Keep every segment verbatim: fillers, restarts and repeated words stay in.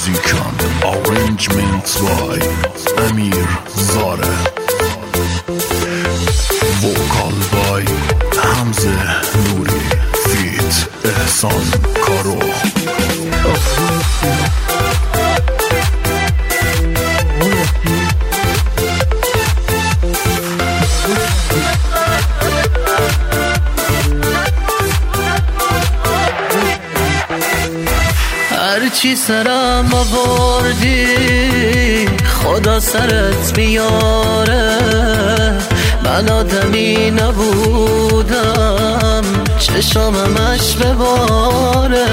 موزیکان arrangements by امیر زاره وکال بای حمزه نوری فیت احسان کارو هرچی سرم آوردی خدا سرت میاره، من آدمی نبودم چشامش بباره.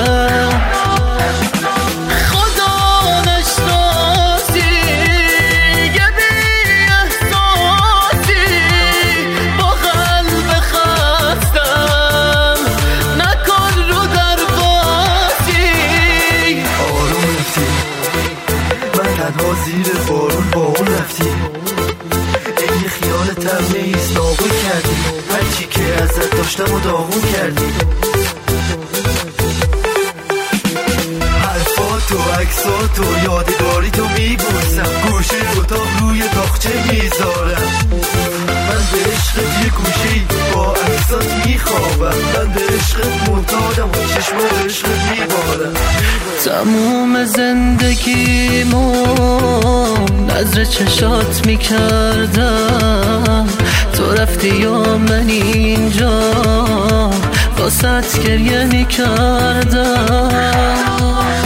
زیر بارون با اون رفتی، این خیالتم نیست نابود کردی، هرچی که ازت داشتم و داغون کردی. حرفاتو عکساتو یادگاری تو میبوسم، گوشه اتاق روی تاقچه میذارم. من به عشقت یه گوشه‌ای با عکسات میخوابم، من به عشقت معتادم و چشم به عشقت میبارم. تموم زندگیمو نظر چشات میکردم، تو رفتی یا من اینجا واسط گریه میکردم.